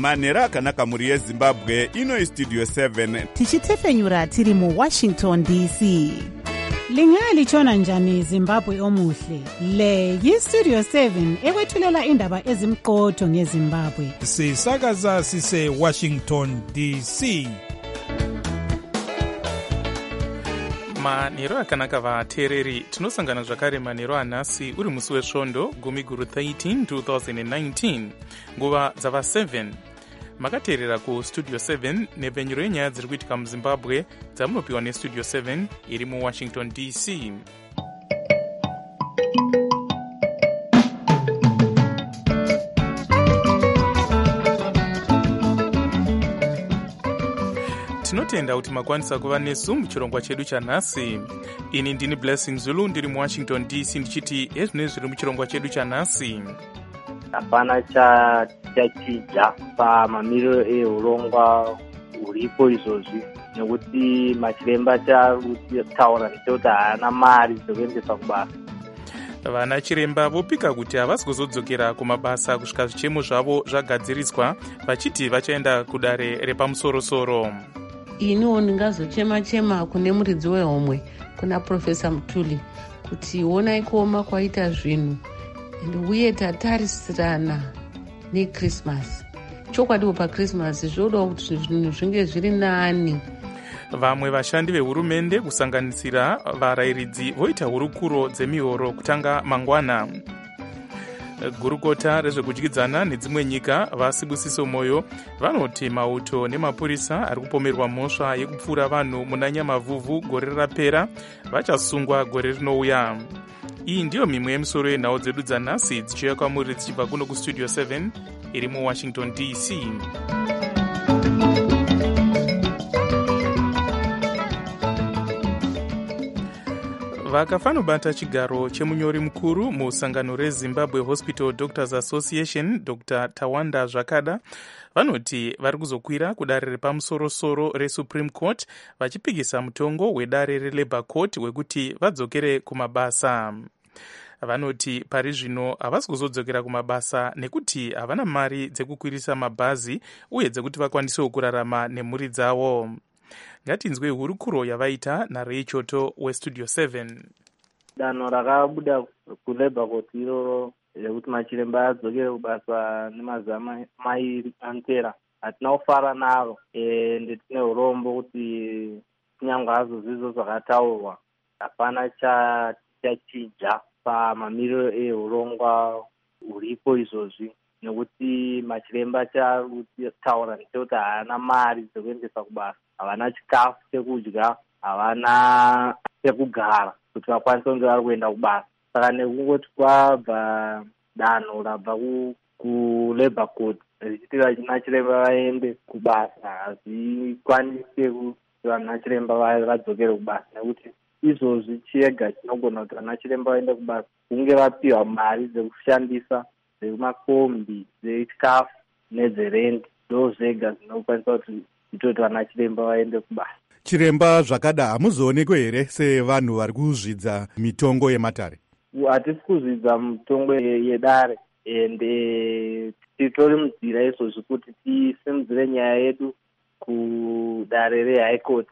manhero akanaka mhuri yezimbabwe. Ino istudio 7 tichitefenyura tiri muWashington DC. Lingalitshona njani Zimbabwe omuhle? Le yiStudio 7 ekwethulela indaba ezimqotho ngeZimbabwe. Sisakaza sise Washington DC. Manhero akanaka vateereri, tinosangana zvakare manhero anhasi uri musi wesvondo gumi guru 13 2019 nguva dzava 7. Makateerera kuStudio 7 nepfenyuro yenyaya dziri kuitika muZimbabwe dzamunopiwa neStudio 7 iri muWashington DC. Tinotenda kuti makwanisa kuva nesu muchirongwa chedu chanhasi. Ini ndini Blessing Zulu ndiri muWashington DC ndichiti ezvine zviri muchirongwa chedu chanhasi. Hapana chachija pamamiriro ehurongwa huripo izvozvi, nekuti machiremba taura nechekuti haana mari dzekuendesa kubasa. Vana chiremba vopika kuti havasi kuzodzokera kumabasa kusvika zvichemo zvavo zvagadziriswa, vachiti vachaenda kudare repamusoro-soro. Iniwo ndingazochema-chema kune muridzi wehomwe, kuna Profesa Mutuli, kuti onai kuoma kwaita zvinhu uye tatarisirana neChristmas. Chokwadiwo paChristmas zvoda kuti zvinhu zvinge zviri nani. Vamwe vashandi vehurumende kusanganisira varayiridzi voita hurukuro dzemihoro kutanga mangwana. Gurukota rezvekudyidzana nedzimwe nyika vaSibusiso Moyo vanoti mauto nemapurisa ari kupomerwa mhosva yekupfura vanhu muna Nyamavhuvhu gore rapera vachasungwa gore rinouya. Iyi ndiyo mimwe yemisoro yenhau dzedu dzanhasi dzichiuya kwamuri dzichibva kuno kuStudio 7 iri muWashington DC. Vakafanobata chigaro chemunyori mukuru musangano reZimbabwe Hospital Doctors Association, Dr. Tawanda Zvakada, vanoti vari kuzokwira kudare repamusoro-soro reSupreme Court vachipikisa mutongo wedare reLabour Court wekuti vadzokere kumabasa. Vanoti pari zvino havasi kuzodzokera kumabasa nekuti havana mari dzekukwirisa mabhazi uye dzekuti vakwanisewo kurarama nemhuri dzavo. Ngatinzwe hurukuro yavaita naReichoto weStudio 7. Danho rakabuda kuLabour Court iroro rekuti machiremba adzokere kubasa nemazama mairi antera, hatina kufara naro. Ndetine urombo kuti kunyange hazvo zvizvo zvakataurwa hapana chachija pamamiriro ehurongwa huripo izvozvi, nekuti machiremba taura nechekuti haana mari dzekuendesa kubasa, havana chikafu chekudya, havana pekugara kuti vakwanise kunge vari kuenda kubasa. Saka nekungoti kwabva danho rabva kuLabour Court richiti vanachiremba vaende kubasa, hazvikwanise kuti vanachiremba vadzokere kubasa, nekuti izvozvi chega chinogona kuti vanachiremba vaende kubasa kunge vapiwa mari dzekushandisa dzemakombi, dzechikafu nedzerendi, ndo zvega zvinokwanisa kuti kuti vanachiremba vaende kubasa. Chiremba Zvakada, hamuzoonekwe here sevanhu vari kuzvidza mitongo yematare? Hatisi kuzvidza mitongo yedare, ende titori munzira izvozvi kuti tisimudzire nyaya yedu kudare reHigh Court,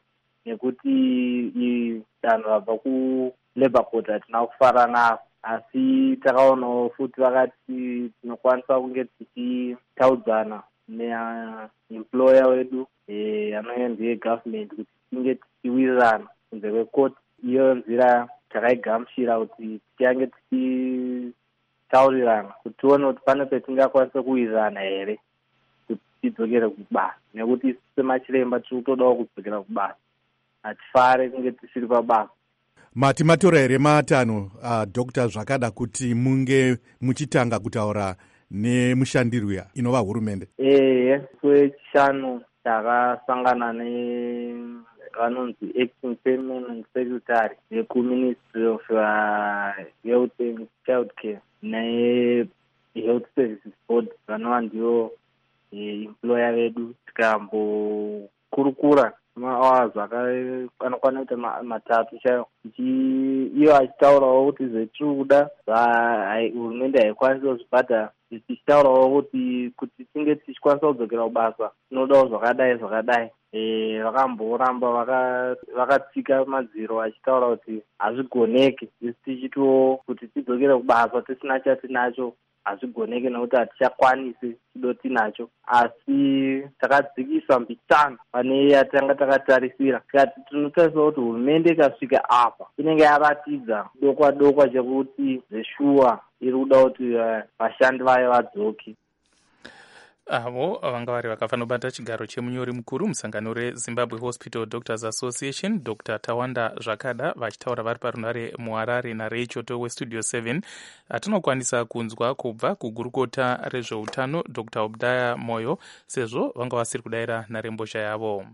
nekuti danho rabva kuLabour Court hatina kufara naro. Asi takaonawo futi vakati tinokwanisa kunge tichitaudzana neemployer wedu anonge ndeyegovernment kuti tinge tichiwirirana kunze kwekoti. Iyo nzira takaigamuchira kuti tichange tichitaurirana kuti tione kuti pane petingakwanisa kuwirirana here kuti tidzokere kubasa, nekuti semachiremba tiri kutodawo kudzokera kubasa, hatifare kunge tisiri pabasa. Mati matora here matanho Dr. Zvakada kuti munge muchitanga kutaura nemushandirwa inova hurumende? Kwechishanu takasangana nevanonzi acting permanent secretary vekuMinistry of Health and Childcare neHealth Services Board, vanova ndivo employer vedu, tikambokurukura mahours anokwana kuita matatu chaiwo, iyo achitaurawo kuti zvetiri kuda hurumende haikwanisi kuzvibhadhara, tichitaurawo kuti tinge tichikwanisa kudzokera kubasa tinodawo zvakadai. Vakamboramba vakatsika madziro achitaura kuti hazvigoneki, isi tichitiwo kuti tidzokere kubasa tisina chatinacho hazvigoneki nekuti hatichakwanisi chido tinacho, asi takadzikisa mbitsano pane yatanga takatarisira. Tikati tinotarisa kuti hurumende ikasvika apa inenge yaratidza dokwa chekuti zveshuwa iri kuda kuti vashandi vayo vadzoke. Avo vanga vari vakafanobata chigaro chemunyori mukuru musangano reZimbabwe Hospital Doctors Association, Dr. Tawanda Zvakada, vachitaura vari parunare muHarare naReichoto weStudio 7. Atinokwanisa kunzwa kubva kugurukota rezveutano Dr. Obdaya Moyo, sezvo vanga vasiri kudayira nharembozha yavo.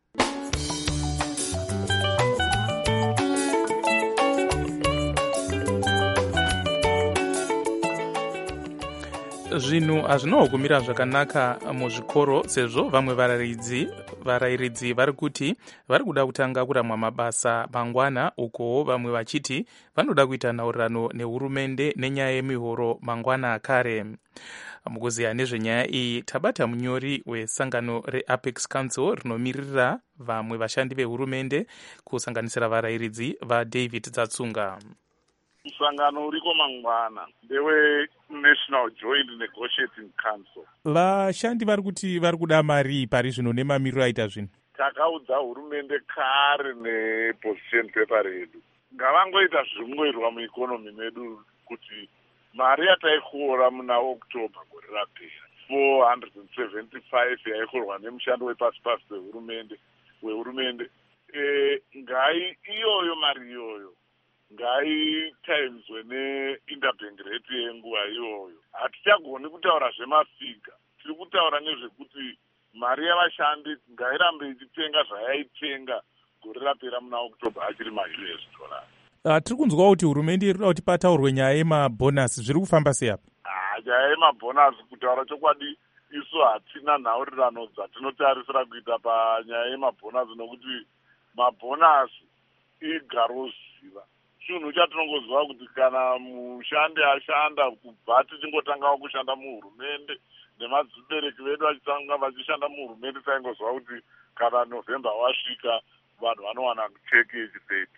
Zvinhu hazvinawo kumira zvakanaka muzvikoro, sezvo vamwe varairidzi vari kuti vari kuda kutanga kuramwa mabasa mangwana, ukowo vamwe vachiti vanoda kuita nhaurirano nehurumende nenyaya yemihoro mangwana akare. Mukuziya nezvenyaya iyi tabata munyori wesangano reApex Council rinomiririra vamwe vashandi vehurumende kusanganisira varairidzi vaDavid Dzatsunga. Musangano uriko mangwana ndewe National Joint Negotiating Council. Vashandi vari kuti vari kuda mari pari zvino nemamiriro aita zvinhu. Takaudza hurumende kare neposition paper redu ngavangoita zvimweirwa muikonomi medu kuti mari yataikuora muna October gore rapera 475 yaikorwa nemushando wepasi-pasi wehurumende ngai iyoyo mari iyoyo ngai timeswe neinterbank rate yenguva iyoyo. Hatichagoni kutaura zvemafiga, tiri kutaura nezvekuti mari yavashandi ngairambe ichitenga zvayaitenga gore rapera muna October achiri ma-US dollar. Tiri kunzwawo kuti hurumende iri kuda kuti pataurwe nyaya yemabhonasi, zviri kufamba sei apa? Nyaya yemabhonasi, kutaura chokwadi isu hatina nhaurirano dzatinotarisira kuita panyaya yemabhonasi, nokuti mabhonasi igaroziva chinhu chatinongoziva kuti kana mushandi ashanda kubva tichingotangawo kushanda muhurumende nemadzibereki vedu vachitanga vachishanda muhurumende, taingoziva kuti kana November wasvika vanhu vanowana cheki yechipeti.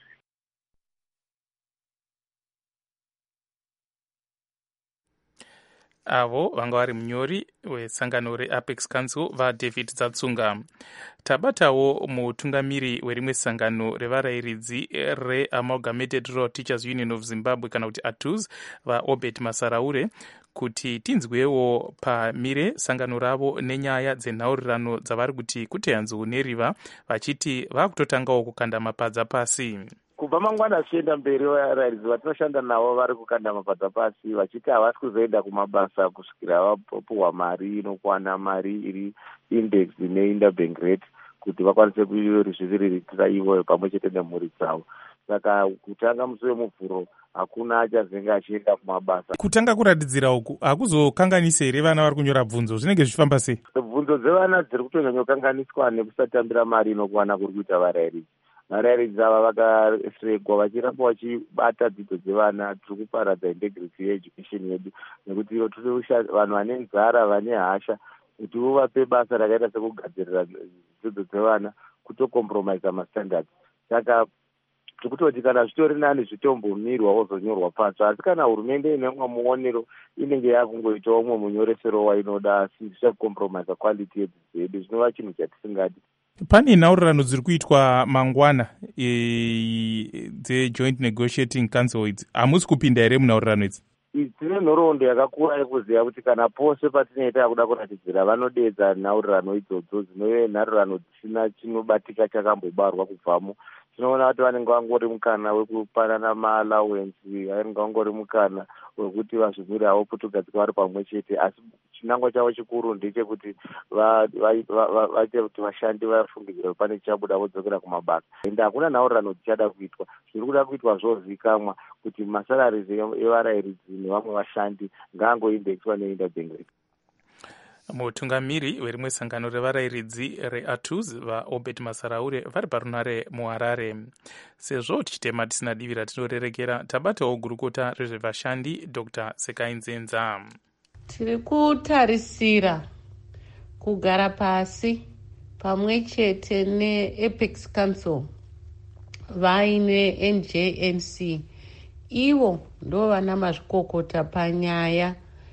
Avo vanga vari munyori wesangano reApex Council vaDavid Dzatsunga. Tabatawo mutungamiri werimwe sangano revarairidzi reAmalgamated Rural Teachers Union of Zimbabwe kana kuti ATUZ vaObert Masaraure kuti tinzwewo pamire sangano ravo nenyaya dzenhaurirano dzavari kuti kuteyanzou neriva, vachiti vakutotangawo kukanda mapadza pasi. Kubva mangwana zvichienda mberi, varairidzi vatinoshanda navo vari kukanda mapadza pasi vachiti havasi kuzoenda kumabasa kusvikira vapuhwa mari inokwana mari iri index neinterbank rate kuti vakwanise kuzviriritira ivo pamwe chete nemhuri dzavo. Saka kutanga musi wemuvhuro hakuna achazenge achienda kumabasa. Kutanga kuratidzira uku hakuzokanganisi here vana vari kunyora bvunzo? Zvinenge zvichifamba sei? Bvunzo dzevana dziri kutonyanyokanganiswa nekusatambira mari inokwana kuri kuita varairidzi. Varairidzi ava vakaregwa vachiramba vachibata dzidzo dzevana. Tiri kuparadza integrity yeeducation yedu nekuti vanhu vane nzara vane hasha kuti uvape basa rakaita sekugadzirira dzidzo dzevana kutokompromisa mastandards. Saka tiri kutoti kana zvitori nani zvitombomirwa wozonyorwa patsva, asi kana hurumende ine umwe muonero inenge yakungoita umwe munyoresero wainoda, asi zvichakompromisa quality yedzidzo yedu, zvinova chinhu chatisingadi. Pane nhaurirano dziri kuitwa mangwana dzeJoint Negotiating Council idzi, hamusi kupinda here munhaurirano idzi? Tine nhoroondo yakakura yekuziva kuti kana pose patinoita kuda kuratidzira vanodedza nhaurirano idzodzo dzinove nhaurirano dzisina chinobatika chakambobarwa kubvamo. Tinoona kuti vanenge vangori mukana wekupanana maallowance, vanenge vangori mukana wekuti vazvimire havo putugadzika vari pamwe chete, asi chinangwa chavo chikuru ndechekuti vaite kuti vashandi vafungidzira kuti pane chichabuda vodzokera kumabasa. Ende hakuna nhaurirano dzichada kuitwa, zviri kuda kuitwa zvozikamwa kuti masalaries evarairidzi nevamwe vashandi ngaangoindexwa neinterbank rate. Mutungamiri werimwe sangano revarayiridzi reATUS vaObed Masaraure vari parunare muHarare. Sezvo tichitema tisina divi ratinorerekera, tabatawo gurukota rezvevashandi Dr. Sekai Nzenza. Tiri kutarisira kugara pasi pamwe chete neApex Council vaine NJNC. Ivo ndo vana mazvikokota panyaya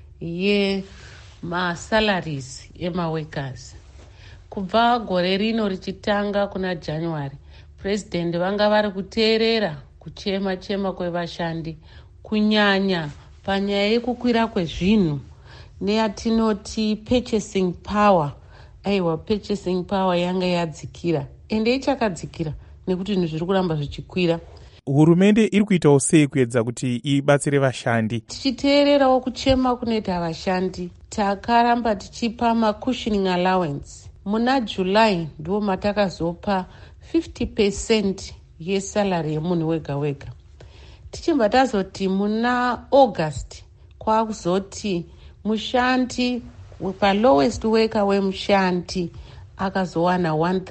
yemasalaries emaworkers. Kubva gore rino richitanga kuna January, President vanga vari kuteerera kuchema kwevashandi, kunyanya panyaya yekukwira kwezvinhu neyatinoti purchasing power. Aiwa, purchasing power yanga yadzikira, ende ichakadzikira nekuti zvinhu zviri kuramba zvichikwira. Hurumende iri kuitawo sei kuedza kuti ibatsire vashandi? Tichiteererawo kuchema kunoita vashandi, takaramba tichipa macushioning allowance. Muna July ndo matakazopa 50% yesalary yemunhu wega wega. Tichibva tazoti muna August kwakuzoti mushandi palowest worker wemushandi akazowana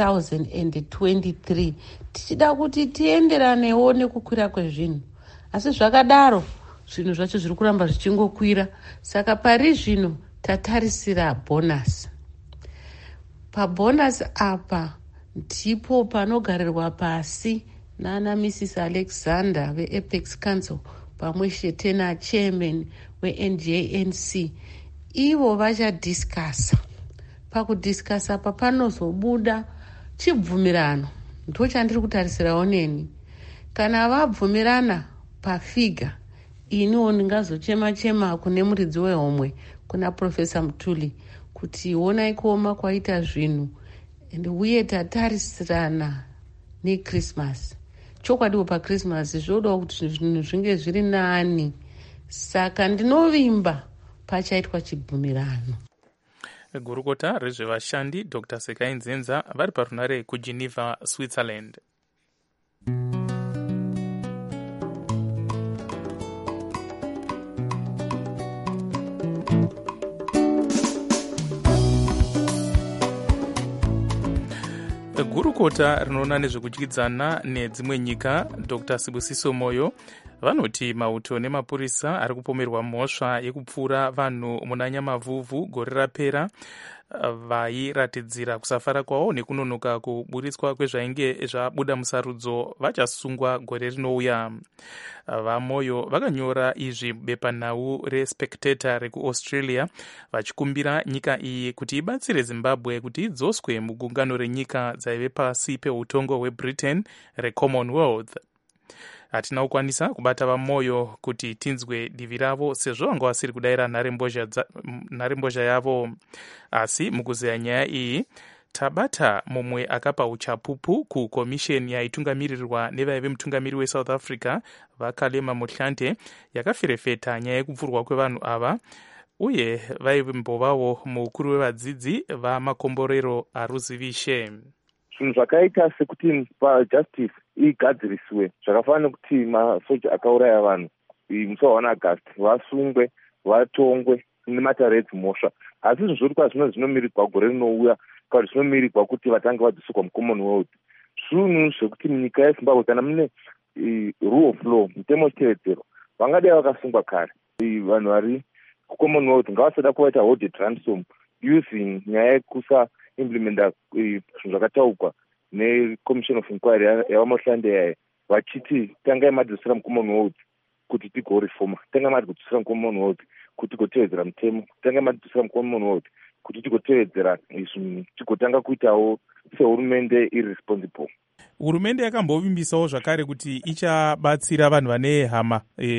1023. Tichida kuti tienderanewo nekukwira kwezvinhu, asi zvakadaro zvinhu zvacho zviri kuramba zvichingokwira. Saka pari zvino tatarisira bonus. Pabonus apa ndipo panogarirwa pasi nana Mrs. Alexander veApex Council pamwe chete nachairman weNJNC. Ivo vachadhiskasa. Pakudhiskasa pa panozobuda chibvumirano. Ndo chandiri kutarisirawo neni. Kana vabvumirana pafiga, iniwo ndingazochema kune muridzi wehomwe, kuna Professor Mutuli, kuti onai kuoma kwaita zvinhu ende uye tatarisirana neChristmas. Chokwadiwo paChristmas zvodawo kuti zvinhu zvinge zviri nani. Saka ndinovimba pachaitwa chibvumirano. Gurukota rezvevashandi Dr. Sekai Nzenza vari parunare kuGeneva, Switzerland. Gurukota rinoona nezvekudyidzana nedzimwe nyika Dr. Sibusiso Moyo vanoti mauto nemapurisa ari kupomerwa mhosva yekupfura vanhu muna Nyamavhuvhu gore rapera vairatidzira kusafara kwavo nekunonoka kuburitswa kwezvainge zvabuda musarudzo vachasungwa gore rinouya. VaMoyo vakanyora izvi bepanhau reSpectator rekuAustralia vachikumbira nyika iyi kuti ibatsire Zimbabwe kuti idzoswe mugungano renyika dzaive pasi peutongo hweBritain reCommonwealth. Hatina kukwanisa kubata VaMoyo kuti tinzwe divi ravo sezvo vanga vasiri kudayira nharembozha yavo, asi mukuzeya nyaya iyi tabata mumwe akapa uchapupu kukomisheni yaitungamirirwa nevaive mutungamiri weSouth Africa vaKalema Motlanthe yakafirefeta nyaya yekupfurwa kwevanhu ava, uye vaimbovawo mukuru wevadzidzi vamakomborero aruzivishe. Zvinhu zvakaita sekuti pajustice igadzirisiwe zvakafanana nekuti masoja akauraya vanhu musi wa1 August vasungwe vatongwe nematare edzimhosva, asi zvinhu zviri kwazvino zvinomirirwa gore rinouya kana zvinomirirwa kuti vatange vadzoswa muCommonwealth. Zvinhu zvekuti munyika yeZimbabwe kana mune rule of law, mutemo uchitevedzerwa, vangadai vakasungwa kare. Vanhu vari kuCommonwealth ngavasada kuvaita hold ransom using nyaya yekusa implementa zvinhu zvakataurwa neCommission of Inquiry yavaMotlanthe yaye vachiti tangai madzosera muCommonwealth kuti tigorefoma, tangai madzosera muCommonwealth kuti tigotevedzera mutemo, tangai madzosera muCommonwealth kuti tigotevedzera izvi tigotanga kuitawo sehurumende irresponsible. Hurumende yakambovimbisawo zvakare kuti ichabatsira vanhu vane hama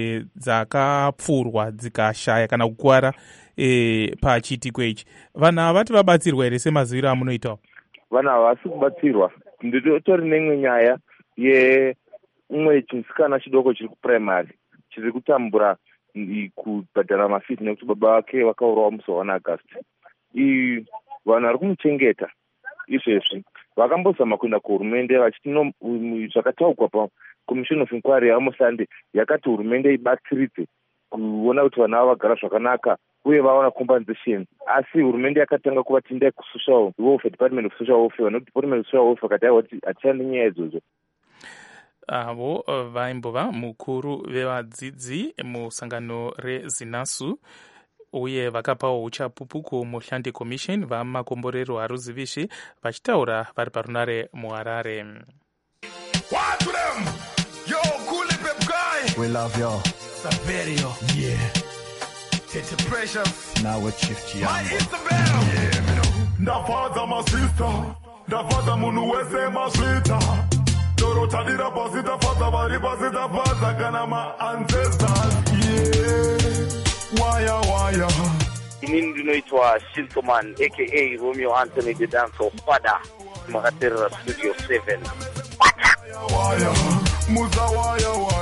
dzakapfurwa dzikashaya kana kukwara pachiitiko ichi. Vanhu havati vabatsirwa here semaziviro amunoitawo? Vanhu havasi kubatsirwa. Nditori neimwe nyaya yeumwe chimusikana chidoko chiri kupuraimari chiri kutambura kubhadhara mafisi nekuti baba vake vakaurawa musi wa1 August. Vanhu vari kumuchengeta izvezvi vakambozama kuenda kuhurumende vachiti zvakataurwa paCommission of Inquiry yavaMotlanthe yakati hurumende ibatsiridze kuona kuti vanhu ava vagara zvakanaka uye vaona compensations. Asi hurumende yakatanga kuvati ndai kusocial welfare, department of social welfare, nokuti department of social welfare akati kuti hatishandi nyaya idzodzo. Avo vaimbova mukuru vevadzidzi musangano rezinasu uye vakapawo uchapupu kumuhlandi commission vamakomborero haruzivishi vachitaura vari parunare muHarare. We love y'all. Saverio. Yeah. Tete Precious. Now with Chief Chiambo. My Isabel. Yeah, me know. Ndafaza my sister. Ndafaza munu wese maswita. Dorota dira pasita faza bari pasita faza kana my ancestors. Yeah. Waya. Inini ndinoitwa Shintoman aka Romeo Anthony the Dancer Father. Makaterera Studio 7. Waya. Muza waya.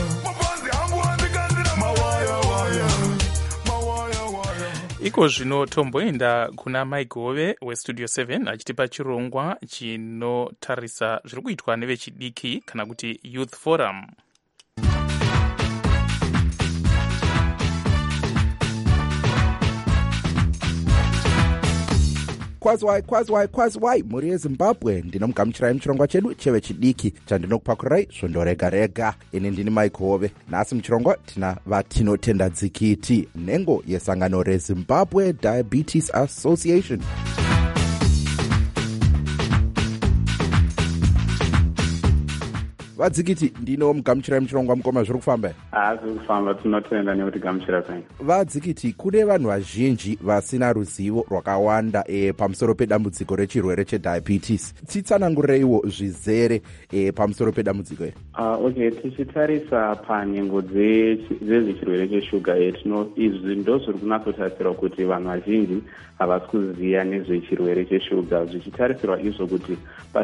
Iko zvino tomboenda kuna Mike Hove weStudio 7 achitipa chirongwa chinotarisa zviri kuitwa nevechidiki kana kuti Youth Forum. Kwazwai mhuri yeZimbabwe, ndinomugamuchirai muchirongwa chedu chevechidiki chandinokupakurai svondo rega. Ini ndini Mike Hove. Nhasi muchirongwa tina vatinotenda dzikiti, nhengo yesangano reZimbabwe Diabetes Association. Vadzikiti, ndinomugamuchirai muchirongwa mukoma, zviri kufamba? Zviri kufamba, tinotenda nekuti gamuchira penyu. Vadzikiti, kune vanhu vazhinji vasina ruzivo rwakawanda pamusoro pedambudziko rechirwere chediabetes. Titsanangureiwo zvizere pamusoro pedambudziko iri. Okay, tichitarisa panhengo dzezvechirwere cheshuga izvi ndozviri kunatsotarisirwa kuti vanhu vazhinji havasi kuziva nezvechirwere cheshuga, zvichitarisirwa izvo kuti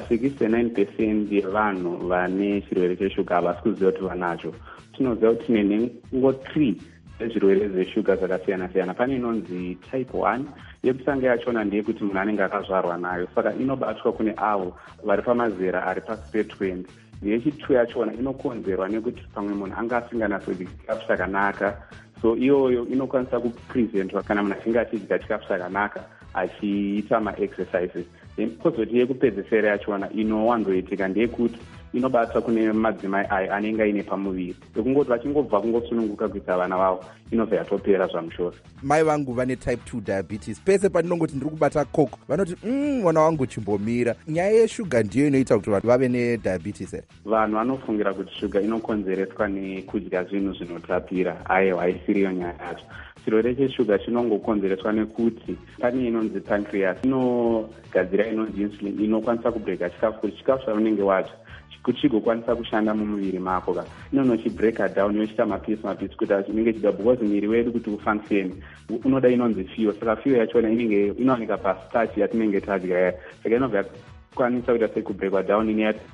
pa69% yevanhu vane chirwere cheshuga havasi kuziva kuti vanacho. Tinoziva kuti tine nhengo 3 dzezvirwere zveshuga zvakasiyana-siyana. Pane inonzi type 1, yekutanga yachona ndeyekuti munhu anenge akazvarwa nayo, saka inobatwa kune avo vari pamazera ari pasi pe20. Yechi2 yachona inokonzerwa nekuti pamwe munhu anga asinganatsoidya chikafu chakanaka, so iyoyo inokwanisa kupresentwa kana munhu achinge achidya chikafu chakanaka achiita maexercises. Kozoti yekupedzisira yachona inowanzoitika ndeyekuti inobata kune madzimai ayo anenge aine pamuviri, yekungoti vachingobva kungosununguka kuita vana vavo inobva yatopera zvamushoro. Mai vangu vane type 2 diabetes, pese pandinongoti ndiri kubata koko vanoti mwana wangu chimbomira. Nyaya yeshuga ndiyo inoita kuti vanhu vave nediabetes here? Vanhu vanofungira kuti shuga inokonzereswa nekudya zvinhu zvinotapira. Aiwa, haisiriyo nyaya yacho. Chirwere cheshuga chinongokonzereswa nekuti pane inonzi pancreas inogadzira inonzi insulin inokwanisa kubreka chikafu kuti chikafu chaunenge wadya kuchigokwanisa kushanda mumuviri mako. Inonochibreka down yochita mapisi kuti chinenge chida, because muviri wedu kuti ufunction unoda inonzi fuel. Saka fuel yachona inowanika pastarch yatinenge tadya, saka inobva kwanisa kuita sekubrekwa down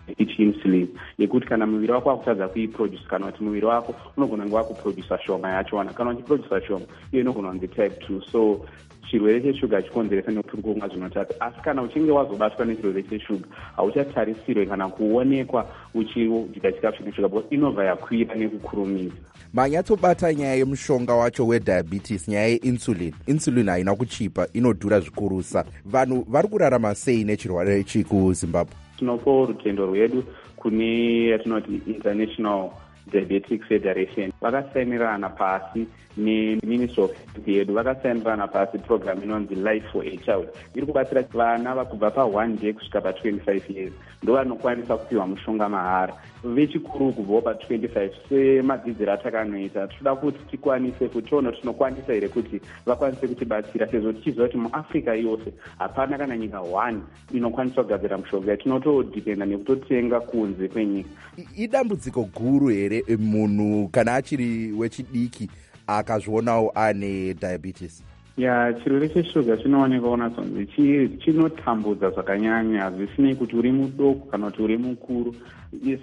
insulin yekuti kana muviri wako wakutadza kuiproduce, kana kuti muviri wako unogona nguva kuproduce shoma yachona, kana uchiproduce shoma iyo inogona kunzi type 2. So chirwere cheshuga chikonzeresa nekuti kumwa zvinotapira, asi kana uchinge wazobatwa nechirwere cheshuga hauchatarisirwe kana kuonekwa uchidya chikafu chine shuga, because inobva yakwira nekukurumidza. Manyatsobata nyaya yemushonga wacho wediabetes, nyaya yeinsulin haina kuchipa, inodhura zvikurusa. Vanhu vari kurarama sei nechirwere ichi kuZimbabwe? Tinopawo rutendo rwedu kune yatinoti International Diabetic Federation. Vakasainirana pasi neMinistry of Health yedu, vakasainirana pasi program inonzi Life for a Child. Iri kubatsira vana vakubva pa1 day kusvika pa25 years ndo vanokwanisa kupiwa mushonga mahara. Vechikuru kubva pa25 semadzidziro atakanoita, toda kuti tikwanise kutiona tinokwanisa here kuti vakwanise kutibatsira, sezvo tichiziva kuti muAfrica yose hapana kana nyika 1 inokwanisa kugadzira mushonga. Tinotodhipenda nekutotenga kunze kwenyika. Idambudziko guru here munhu kana achiri wechidiki akazvionawo ane diabetes? Chirwere cheshuga chinooneka unatsonzi chinotambudza zvakanyanya, zvisinei kuti uri mudoko kana kuti uri mukuru.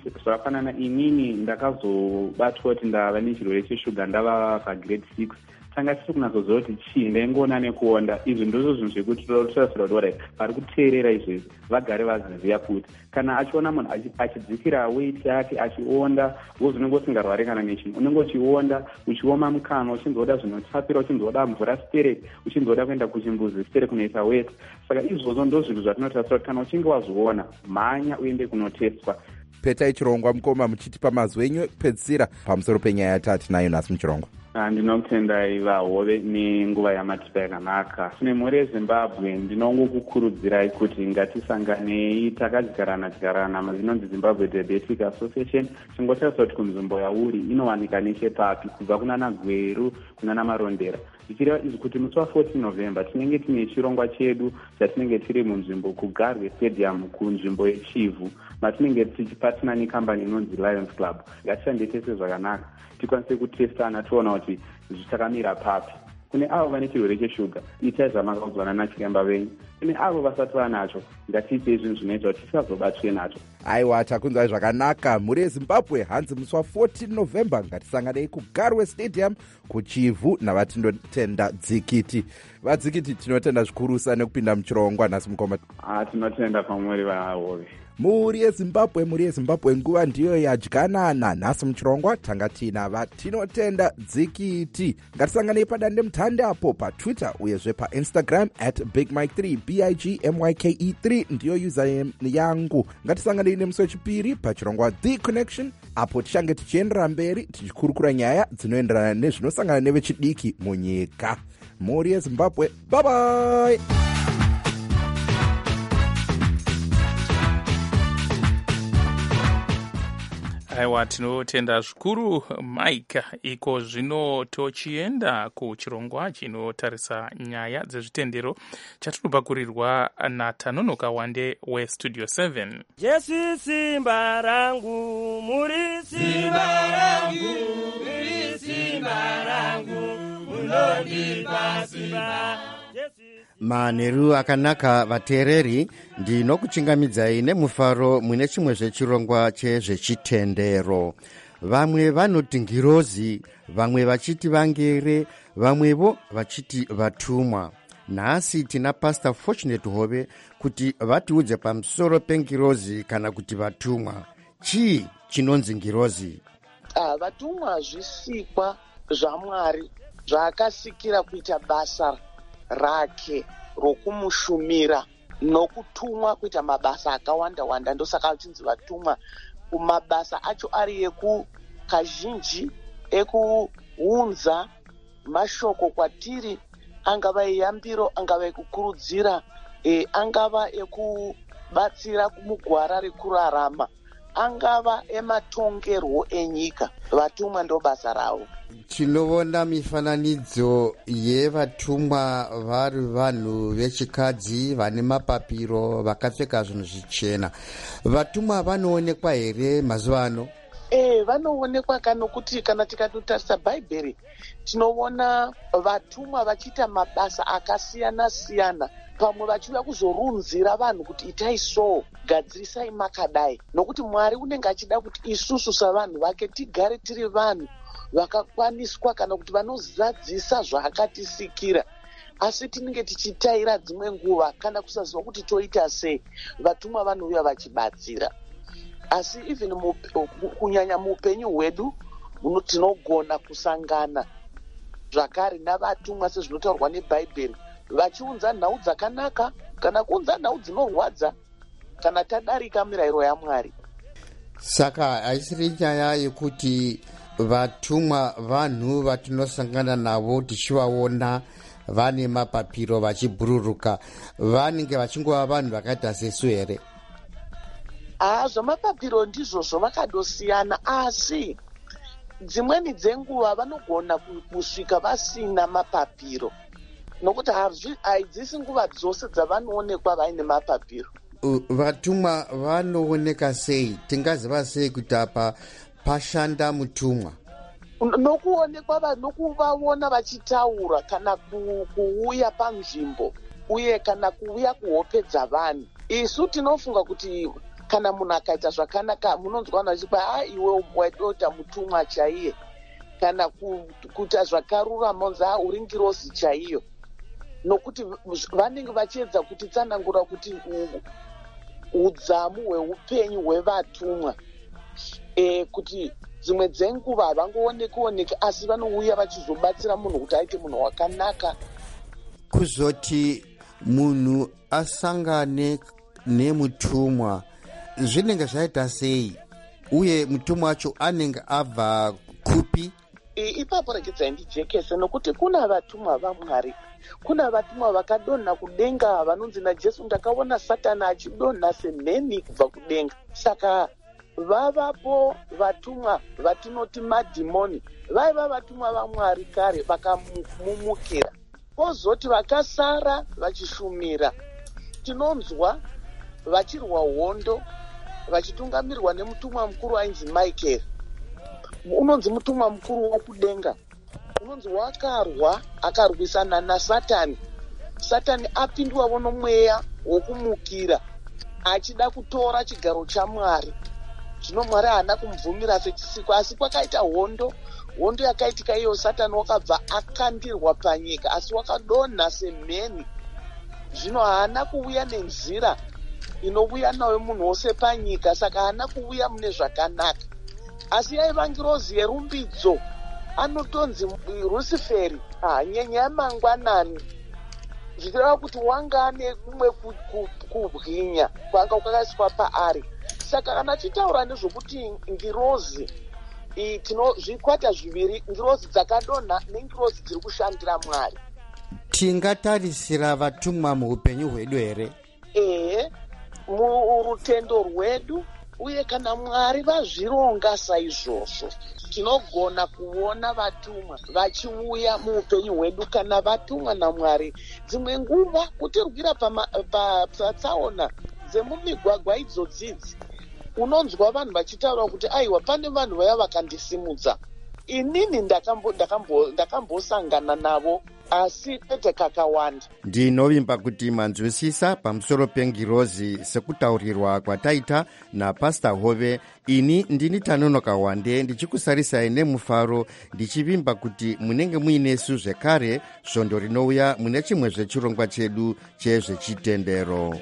Zvakafanana inini ndakazobatwa kuti ndava nechirwere cheshuga ndava pagrade 6 tanga tiri kunatsoziva kuti chii ndaingoona nekuonda. Izvi ndizvo zvinhu zvekuti totasira kuti vari kuteerera izvezvi vagare vaziziva kuti kana achiona munhu achidzikira weight yake achionda, wozvinenge usingarwari kana nechinhu, unenge uchionda uchioma mukanwa uchinzoda zvinotapira, uchinzoda mvura stereki, uchinzoda kuenda kuchimbuzi stereki kunoita weti. Saka izvozvo ndo zvinhu zvatinotasira kuti kana uchinge wazviona mhanya uende kunoteswa. Petai Chirongwa mukoma muchitipa mazwi enyu pedzisira pamusoro penyaya yatinayo nhasi muchirongwa. Ndinokutendai vahove nenguva yamatipa yakanaka. Tine mhuri yeZimbabwe, ndinongokukurudzirai kuti ngatisanganei takadyarana mazinonzi Zimbabwe Diabetic Association. Chingotarisa kuti kunzvimbo yauri inowanika nechepapi, kubva kunana Gweru kunana Marondera. Ndichireva izvi kuti musi wa14 November tinenge tine chirongwa chedu chatinenge tiri munzvimbo kuGarwe Stadium kunzvimbo yeChivhu, matinenge tichipatina nekambani inonzi Lions Club. Ngatishandei tese zvakanaka tikwanise kutestana toona kuti zvichakamira papi. Kune avo vane chirwere cheshuga, itai zvamakaudzwana nachiremba venyu. Kune avo vasati vanacho, ngatiite zvinhu zvinoita kuti tisazobatwe nacho. Aiwa, takunzwai zvakanaka. Mhuri yeZimbabwe, hanzi musi wa14 November ngatisanganei kuGarwe Stadium kuChivhu navatindotenda Dzikiti. Vadzikiti tinotenda zvikurusa nekupinda muchirongwa nhasi mukoma. Tinotenda pamuri vahove. Mhuri yeZimbabwe, nguva ndiyo yadyanana nhasi muchirongwa. Tanga tina vatinotenda Dzikiti. Ngatisanganei padande mutande apo paTwitter uyezve paInstagram @BigMike3 BIGMYKE3 ndiyo username yangu. Ngatisanganei nemusi wechipiri pachirongwa The Connection, apo tichange tichiendera mberi tichikurukura nyaya dzinoenderana nezvinosangana nevechidiki munyika. Mhuri yeZimbabwe, bye bye. Aiwa, tinotenda zvikuru Mike. Iko zvino tochienda kuchirongwa chinotarisa nyaya dzezvitendero chatinopakurirwa naTanonoka Wande weStudio 7. Jesu simba rangu, muri simba rangu, muri simba rangu, munondipa simba. Manheru akanaka vateereri, ndinokuchingamidzai nemufaro mune chimwe zvechirongwa chezvechitendero. Vamwe vanoti ngirozi, vamwe vachiti vangere, vamwevo vachiti vatumwa. Nhasi tina Pastor Fortunate Hove kuti vatiudze pamusoro pengirozi kana kuti vatumwa. Chii chinonzi ngirozi? Vatumwa zvisikwa zvaMwari zvaakasikira kuita basa rake rokumushumira nokutumwa kuita mabasa akawanda-wanda. Ndosaka achinzi vatumwa. Mabasa acho ari kazhinji ekuunza mashoko kwatiri, angava eyambiro, angava ekukurudzira, angava ekubatsira mugwara rekurarama, angava ematongerwo enyika. Vatumwa ndo basa ravo. Tinoona mifananidzo yevatumwa vari vanhu vechikadzi vane mapapiro vakapfeka zvinhu zvichena. Vatumwa vanoonekwa here mazuva ano? Vanoonekwa nokuti kana tikatotarisa Bhaibheri tinoona vatumwa vachiita mabasa akasiyana-siyana. Pamwe vachiuya kuzorunzira vanhu kuti itai so, gadzirisai makadai. Nokuti Mwari unenge achida kuti isusu savanhu vake tigare tiri vanhu vakakwaniswa kana kuti vanozadzisa zvaakatisikira. Asi tinenge tichitaira dzimwe nguva kana kusaziva kuti toita sei. Vatumwa vanouya vachibatsira. Asi even kunyanya muupenyu hwedu tinogona kusangana zvakare navatumwa sezvinotaurwa neBhaibheri, vachiunza nhau dzakanaka kana kuunza nhau dzinorwadza kana tadarika mirayiro yaMwari. Saka haisiri nyaya yekuti vatumwa vanhu vatinosangana navo tichivaona vane mapapiro vachibhururuka, vanenge vachingova vanhu vakaita sesu here? Zvamapapiro ndizvo zvavakadosiyana, asi dzimweni dzenguva vanogona kusvika vasina mapapiro, nokuti haidzisi nguva dzose dzavanoonekwa vaine mapapiro. Vatumwa vanooneka sei? Tingaziva sei kuti apa pashanda mutumwa? Nokuonekwa, nokuvaona vachitaura kana kuuya panzvimbo, uye kana kuuya kuhope dzavanhu. Isu tinofunga kuti kana munhu akaita zvakanaka munonzwa vanhu vachipa iwe waita mutumwa chaiye. kana kuita zvakarurama unzi uri ngirozi chaiyo, nokuti vanenge vachiedza kutitsanangura kuti udzamu hweupenyu hwevatumwa, kuti dzimwe dzenguva havangooneki asi vanouya vachizobatsira munhu kuti aite munhu wakanaka. Kuzoti munhu asangane nemutumwa zvinenge zvaita sei, uye mutumwa wacho anenge abva kupi? Ipapo regedzai ndijekese, nokuti kuna vatumwa vaMwari, kuna vatumwa vakadonha kudenga vanonzi naJesu ndakaona Satani achidonha semheni kubva kudenga. Saka vavapo vatumwa vatinoti madhimoni, vaiva vatumwa vaMwari kare vakamumukira. Pozoti vakasara vachishumira, tinonzwa vachirwa hondo vachitungamirirwa nemutumwa mukuru ainzi Michael. Unonzi mutumwa mukuru wokudenga, unonzi wakarwa akarwisana naSatani. Satani apindwawo nomweya wokumukira achida kutora chigaro chaMwari. Zvino Mwari haana kumubvumira sechisiko, asi kwakaita hondo yakaitika iyo. Satani wakabva akandirwa panyika, asi wakadonha semheni. Zvino haana kuuya nenzira inouya nawe munhu wose panyika, saka haana kuuya mune zvakanaka, asi yaiva ngirozi yerumbidzo, anotonzi Rusiferi, nyenya yamangwanani, zvichireva kuti wanga ane kumwe kubwinya kwanga kwakaiswa paari. Saka kana tichitaura nezvokuti ngirozi, zvikwata zviviri, ngirozi dzakadonha nengirozi dziri kushandira Mwari. Tingatarisira vatumwa muupenyu hwedu here? Murutendo rwedu, uye kana Mwari vazvironga saizvozvo, tinogona kuona vatumwa vachiuya muupenyu hwedu kana vatumwa naMwari. Dzimwe nguva kutirwira patsaona dzemumigwagwa idzodzidzi, unonzwa vanhu vachitaura kuti aiwa, pane vanhu vaya vakandisimudza. Inini ndakambosangana navo, asi kwete kakawanda. Ndinovimba kuti manzwisisa pamusoro pengirozi sekutaurirwa kwataita naPastor Hove. Ini ndini Tanonoka Wande ndichikusarisai nemufaro, ndichivimba kuti munenge muinesu zvekare svondo rinouya mune chimwe zvechirongwa chedu chezvechitendero.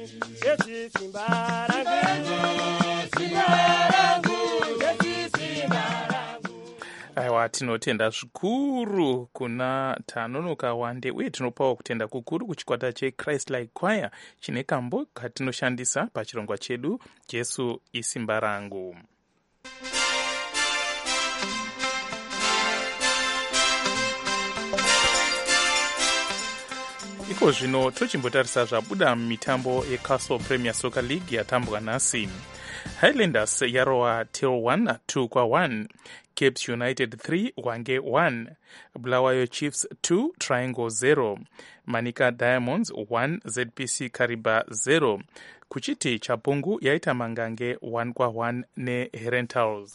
Aiwa, tinotenda zvikuru kuna Tanonoka Wande, uye tinopawo kutenda kukuru kuchikwata cheChrist Like Choir chine kambo katinoshandisa pachirongwa chedu Jesu isimba rangu. Iko zvino tochimbotarisa zvabuda mitambo yeCastle Premier Soccer League yatambwa nhasi. Highlanders yarowa Till 1-2-1, Capes United 3 Hwange 1, Bulawayo Chiefs 2 Triangle 0, Manika Diamonds 1 ZPC Kariba 0, kuchiti Chapungu yaita Mangange 1-1 neHerentals.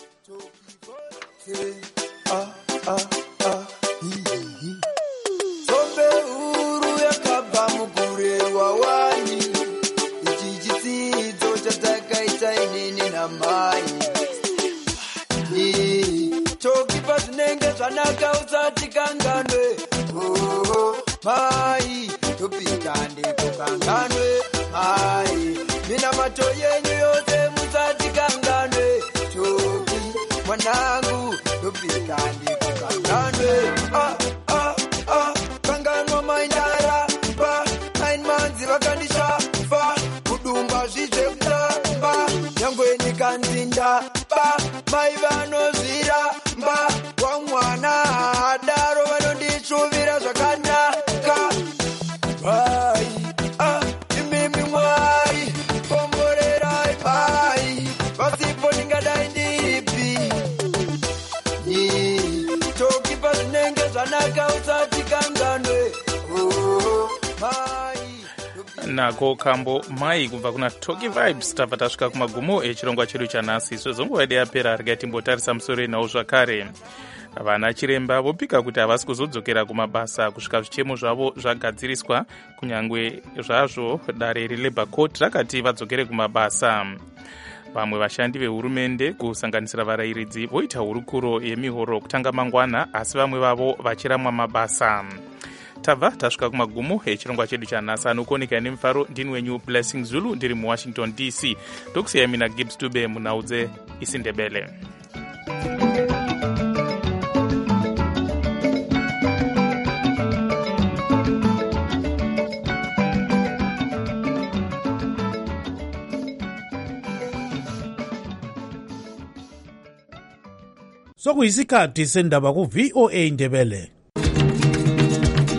Tokipa zinenge zvanaka usati kanganwe, mai topikande kukanganwe, mai mina mato yenyu yose musati kanganwe, toki mwanangu topikande kukanganwe. Kanganwa maindara pa 9 months vakandisha pa kudumba zviche kutamba nyangweni kanzinda pa mai vanozvira mba wamwana adaro vanondishuvira zvakanaka. Mai imimi Mwari pomborerai mai pasipo ndingadai ndiripi. Tokipa zvinenge zvanaka usati kanganwe, mai nako kambo mai kubva kuna Toki Vibes. tabva tasvika kumagumo echirongwa chedu chanhasi. Sezonguva yedu yapera regai timbotarisa musoro enhau zvakare. Vana chiremba vopika kuti havasi kuzodzokera kumabasa kusvika zvichemo zvavo zvagadziriswa, kunyangwe zvazvo dare reLabour Court rakati vadzokere kumabasa. vamwe vashandi vehurumende kusanganisira varayiridzi voita hurukuro yemihoro kutanga mangwana, asi vamwe vavo vachiramwa mabasa. Tabva tasvika kumagumo echirongwa chedu chanhasi. Anokuoneka nemufaro ndini wenyu Blessing Zulu ndiri muWashington DC. Tokusiyai mina Gibbs Dube munhau dzeIsiNdebele. Sokuyisikhathi sendaba ku VOA Ndebele.